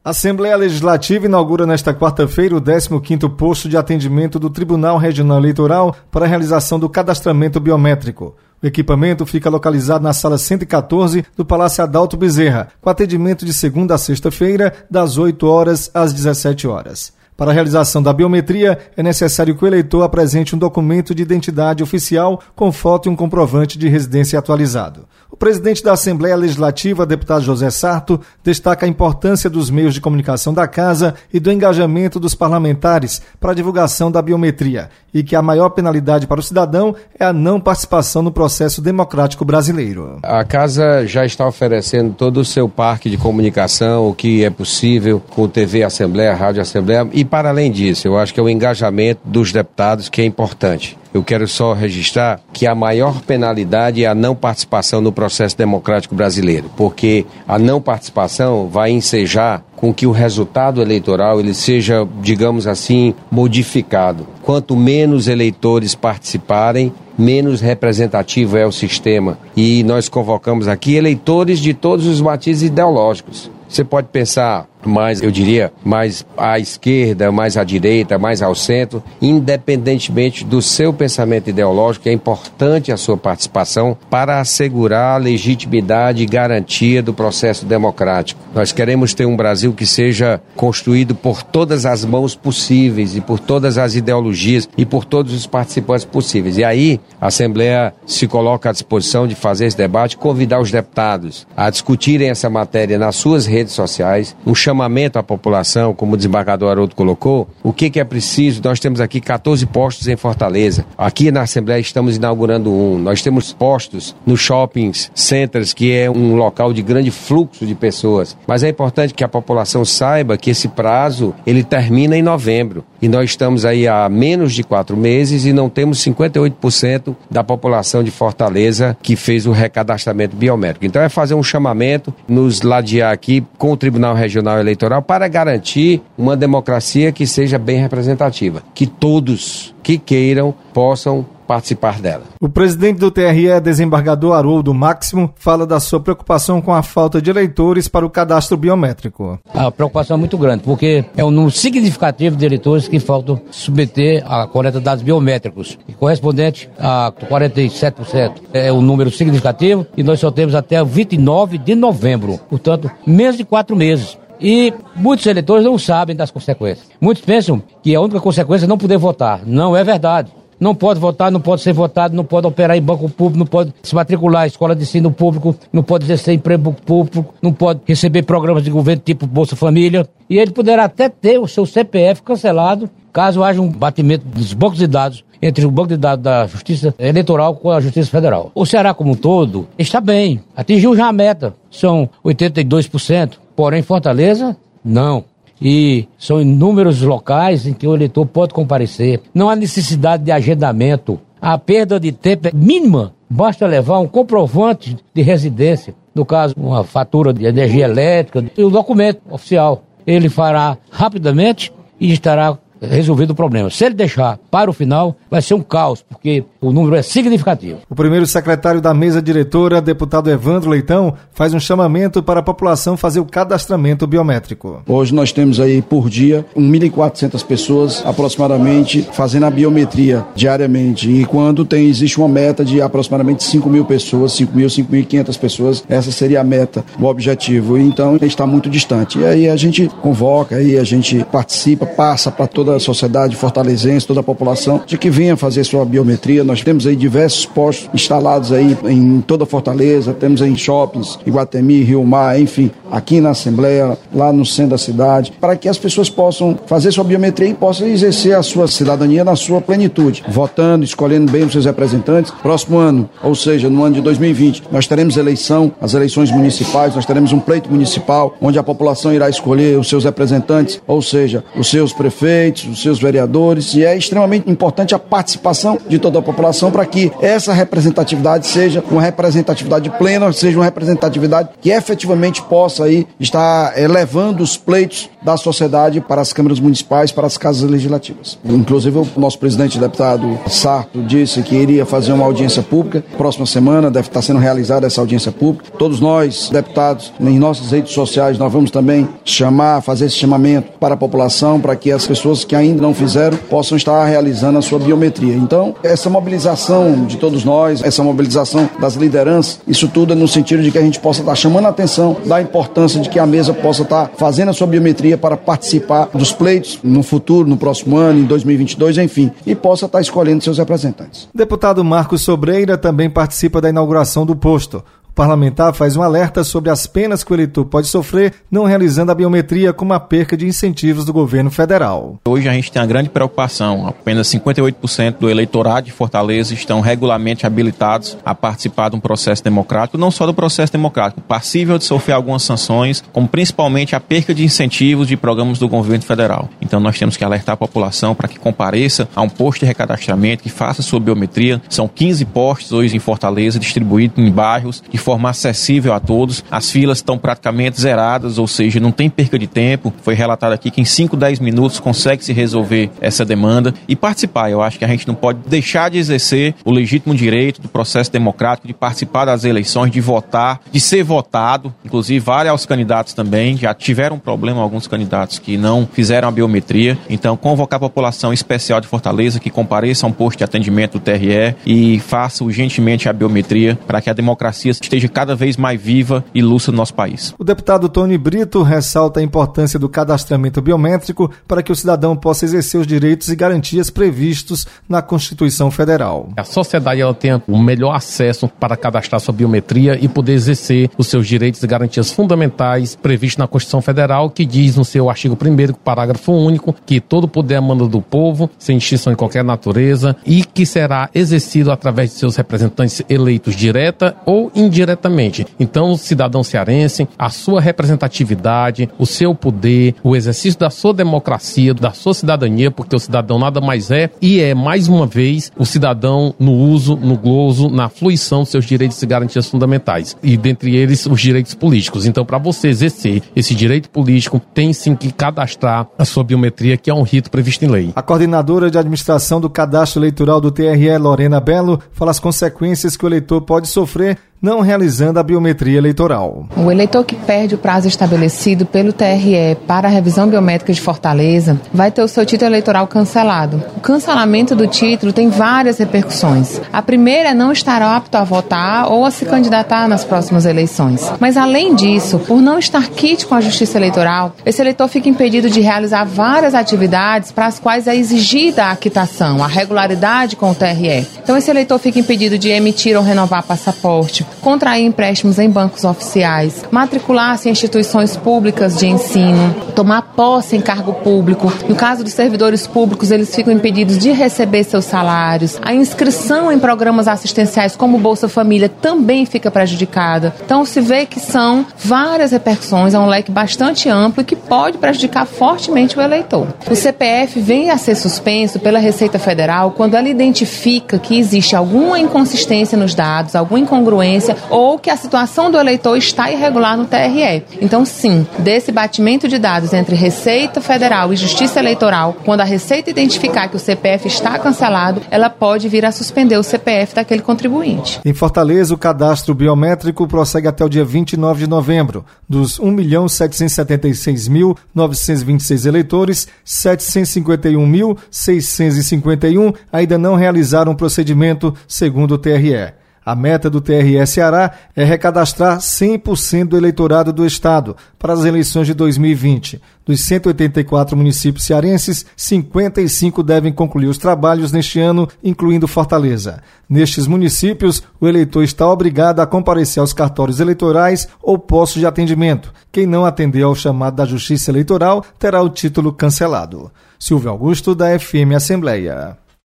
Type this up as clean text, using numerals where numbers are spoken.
A Assembleia Legislativa inaugura nesta quarta-feira o 15º posto de atendimento do Tribunal Regional Eleitoral para a realização do cadastramento biométrico. O equipamento fica localizado na sala 114 do Palácio Adalto Bezerra, com atendimento de segunda a sexta-feira, das 8 horas às 17 horas. Para a realização da biometria, é necessário que o eleitor apresente um documento de identidade oficial com foto e um comprovante de residência atualizado. O presidente da Assembleia Legislativa, deputado José Sarto, destaca a importância dos meios de comunicação da Casa e do engajamento dos parlamentares para a divulgação da biometria e que a maior penalidade para o cidadão é a não participação no processo democrático brasileiro. A Casa já está oferecendo todo o seu parque de comunicação, o que é possível com TV Assembleia, Rádio Assembleia e, para além disso, eu acho que é o engajamento dos deputados que é importante. Eu quero só registrar que a maior penalidade é a não participação no processo democrático brasileiro, porque a não participação vai ensejar com que o resultado eleitoral ele seja, digamos assim, modificado. Quanto menos eleitores participarem, menos representativo é o sistema. E nós convocamos aqui eleitores de todos os matizes ideológicos. Você pode pensar mais, eu diria, mais à esquerda, mais à direita, mais ao centro, independentemente do seu pensamento ideológico, é importante a sua participação para assegurar a legitimidade e garantia do processo democrático. Nós queremos ter um Brasil que seja construído por todas as mãos possíveis e por todas as ideologias e por todos os participantes possíveis. E aí, a Assembleia se coloca à disposição de fazer esse debate, convidar os deputados a discutirem essa matéria nas suas redes sociais, um chamamento à população, como o desembargador Haroldo colocou, o que é preciso. Nós temos aqui 14 postos em Fortaleza. Aqui na Assembleia estamos inaugurando um. Nós temos postos nos shopping centers, que é um local de grande fluxo de pessoas. Mas é importante que a população saiba que esse prazo, ele termina em novembro. E nós estamos aí há menos de 4 meses e não temos 58% da população de Fortaleza que fez o recadastramento biométrico. Então é fazer um chamamento, nos ladear aqui com o Tribunal Regional Eleitoral para garantir uma democracia que seja bem representativa, que todos que queiram possam participar dela. O presidente do TRE, desembargador Haroldo Máximo, fala da sua preocupação com a falta de eleitores para o cadastro biométrico. A preocupação é muito grande, porque é um número significativo de eleitores que faltam submeter à coleta de dados biométricos, correspondente a 47%. É um número significativo e nós só temos até 29 de novembro, portanto, menos de 4 meses. E muitos eleitores não sabem das consequências. Muitos pensam que a única consequência é não poder votar. Não é verdade. Não pode votar, não pode ser votado, não pode operar em banco público, não pode se matricular em escola de ensino público, não pode exercer emprego público, não pode receber programas de governo tipo Bolsa Família. E ele poderá até ter o seu CPF cancelado caso haja um batimento dos bancos de dados entre o banco de dados da Justiça Eleitoral com a Justiça Federal. O Ceará como um todo está bem, atingiu já a meta, são 82%, porém Fortaleza, não. E são inúmeros locais em que o eleitor pode comparecer. Não há necessidade de agendamento. A perda de tempo é mínima. Basta levar um comprovante de residência, no caso, uma fatura de energia elétrica e o documento oficial. Ele fará rapidamente e estará resolvido o problema. Se ele deixar para o final, vai ser um caos, porque o número é significativo. O primeiro secretário da mesa diretora, deputado Evandro Leitão, faz um chamamento para a população fazer o cadastramento biométrico. Hoje nós temos aí por dia 1.400 pessoas aproximadamente fazendo a biometria diariamente, e quando existe uma meta de aproximadamente 5.000 pessoas, 5.500 pessoas, essa seria a meta, o objetivo. Então está muito distante. E aí a gente convoca, aí a gente participa, passa para toda a sociedade fortalezense, toda a população, de que venha fazer sua biometria. Nós temos aí diversos postos instalados aí em toda Fortaleza, temos aí em shoppings, Iguatemi, Rio Mar, enfim, aqui na Assembleia, lá no centro da cidade, para que as pessoas possam fazer sua biometria e possam exercer a sua cidadania na sua plenitude, votando, escolhendo bem os seus representantes. Próximo ano, ou seja, no ano de 2020, nós teremos as eleições municipais, nós teremos um pleito municipal, onde a população irá escolher os seus representantes, ou seja, os seus prefeitos, prefeitos, os seus vereadores, e é extremamente importante a participação de toda a população para que essa representatividade seja uma representatividade plena, seja uma representatividade que efetivamente possa aí estar levando os pleitos da sociedade para as câmaras municipais, para as casas legislativas. Inclusive o nosso presidente, deputado Sarto, disse que iria fazer uma audiência pública. Próxima semana deve estar sendo realizada essa audiência pública. Todos nós, deputados, em nossas redes sociais, nós vamos também fazer esse chamamento para a população, para que as pessoas que ainda não fizeram possam estar realizando a sua biometria. Então, essa mobilização de todos nós, essa mobilização das lideranças, isso tudo é no sentido de que a gente possa estar chamando a atenção da importância de que a mesa possa estar fazendo a sua biometria para participar dos pleitos no futuro, no próximo ano, em 2022, enfim, e possa estar escolhendo seus representantes. Deputado Marcos Sobreira também participa da inauguração do posto. O parlamentar faz um alerta sobre as penas que o eleitor pode sofrer não realizando a biometria, como a perca de incentivos do governo federal. Hoje a gente tem uma grande preocupação. Apenas 58% do eleitorado de Fortaleza estão regularmente habilitados a participar de um processo democrático, não só do processo democrático, passível de sofrer algumas sanções, como principalmente a perca de incentivos de programas do governo federal. Então nós temos que alertar a população para que compareça a um posto de recadastramento, que faça sua biometria. São 15 postos hoje em Fortaleza, distribuídos em bairros, de forma acessível a todos. As filas estão praticamente zeradas, ou seja, não tem perca de tempo. Foi relatado aqui que em 5, 10 minutos consegue se resolver essa demanda e participar. Eu acho que a gente não pode deixar de exercer o legítimo direito do processo democrático, de participar das eleições, de votar, de ser votado. Inclusive, vale aos candidatos também. Já tiveram problema alguns candidatos que não fizeram a biometria. Então, convocar a população especial de Fortaleza que compareça a um posto de atendimento do TRE e faça urgentemente a biometria para que a democracia esteja cada vez mais viva e lúcida no nosso país. O deputado Tony Brito ressalta a importância do cadastramento biométrico para que o cidadão possa exercer os direitos e garantias previstos na Constituição Federal. A sociedade ela tenha o melhor acesso para cadastrar sua biometria e poder exercer os seus direitos e garantias fundamentais previstos na Constituição Federal, que diz no seu artigo 1º, parágrafo único, que todo poder emana do povo, sem distinção de qualquer natureza, e que será exercido através de seus representantes eleitos direta ou indiretamente. Então, o cidadão cearense, a sua representatividade, o seu poder, o exercício da sua democracia, da sua cidadania, porque o cidadão nada mais é, e é, mais uma vez, o cidadão no uso, no gozo, na fruição dos seus direitos e garantias fundamentais. E, dentre eles, os direitos políticos. Então, para você exercer esse direito político, tem sim que cadastrar a sua biometria, que é um rito previsto em lei. A coordenadora de administração do cadastro eleitoral do TRE, Lorena Belo, fala as consequências que o eleitor pode sofrer não realizando a biometria eleitoral. O eleitor que perde o prazo estabelecido pelo TRE para a revisão biométrica de Fortaleza vai ter o seu título eleitoral cancelado. O cancelamento do título tem várias repercussões. A primeira é não estar apto a votar ou a se candidatar nas próximas eleições. Mas, além disso, por não estar quite com a Justiça Eleitoral, esse eleitor fica impedido de realizar várias atividades para as quais é exigida a quitação, a regularidade com o TRE. Então, esse eleitor fica impedido de emitir ou renovar passaporte, contrair empréstimos em bancos oficiais, matricular-se em instituições públicas de ensino, tomar posse em cargo público. No caso dos servidores públicos, eles ficam impedidos de receber seus salários. A inscrição em programas assistenciais como Bolsa Família também fica prejudicada. Então, se vê que são várias repercussões, é um leque bastante amplo e que pode prejudicar fortemente o eleitor. O CPF vem a ser suspenso pela Receita Federal quando ela identifica que existe alguma inconsistência nos dados, alguma incongruência ou que a situação do eleitor está irregular no TRE. Então, sim, desse batimento de dados entre Receita Federal e Justiça Eleitoral, quando a Receita identificar que o CPF está cancelado, ela pode vir a suspender o CPF daquele contribuinte. Em Fortaleza, o cadastro biométrico prossegue até o dia 29 de novembro. Dos 1.776.926 eleitores, 751.651 ainda não realizaram o procedimento, segundo o TRE. A meta do TRE Ceará é recadastrar 100% do eleitorado do Estado para as eleições de 2020. Dos 184 municípios cearenses, 55 devem concluir os trabalhos neste ano, incluindo Fortaleza. Nestes municípios, o eleitor está obrigado a comparecer aos cartórios eleitorais ou postos de atendimento. Quem não atender ao chamado da Justiça Eleitoral terá o título cancelado. Silvio Augusto, da FM Assembleia.